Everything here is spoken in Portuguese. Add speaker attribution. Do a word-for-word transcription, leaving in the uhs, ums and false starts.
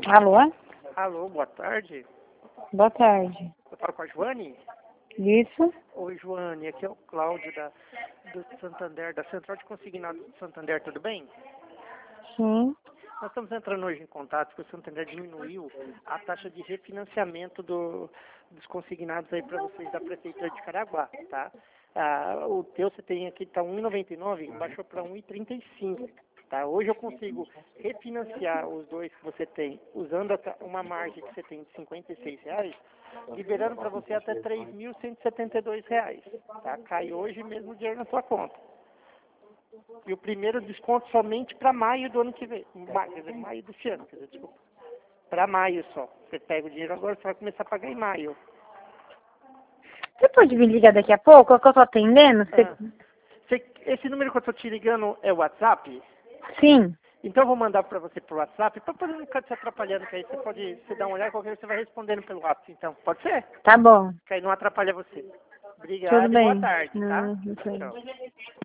Speaker 1: Alô?
Speaker 2: Alô, boa tarde.
Speaker 1: Boa tarde.
Speaker 2: Eu falo com a Joane?
Speaker 1: Isso?
Speaker 2: Oi, Joane, aqui é o Cláudio da, do Santander, da Central de Consignados do Santander, tudo bem?
Speaker 1: Sim.
Speaker 2: Nós estamos entrando hoje em contato porque o Santander diminuiu a taxa de refinanciamento do, dos consignados aí para vocês da Prefeitura de Caraguá, tá? Ah, o teu você tem aqui, está um real e noventa e nove centavos, baixou para um real e trinta e cinco centavos. Tá? Hoje eu consigo refinanciar os dois que você tem, usando a, uma margem que você tem de cinquenta e seis reais, liberando para você até três mil cento e setenta e dois reais. Tá? Cai hoje mesmo o dinheiro na sua conta. E o primeiro desconto somente para maio do ano que vem. Maio, quer dizer, maio desse ano, quer dizer, desculpa. Para maio só. Você pega o dinheiro agora, você vai começar a pagar em maio.
Speaker 1: Você pode me ligar daqui a pouco? É que eu tô atendendo? Você...
Speaker 2: Ah, você, esse número que eu estou te ligando é o WhatsApp?
Speaker 1: Sim.
Speaker 2: Então eu vou mandar para você por WhatsApp, para poder não ficar te atrapalhando, que aí você pode você dar uma olhada, qualquer coisa você vai respondendo pelo WhatsApp, então. Pode ser?
Speaker 1: Tá bom.
Speaker 2: Que aí não atrapalha você.
Speaker 1: Tudo
Speaker 2: Obrigado e boa
Speaker 1: bem.
Speaker 2: tarde, tá?
Speaker 1: Não, não sei.
Speaker 2: Tchau.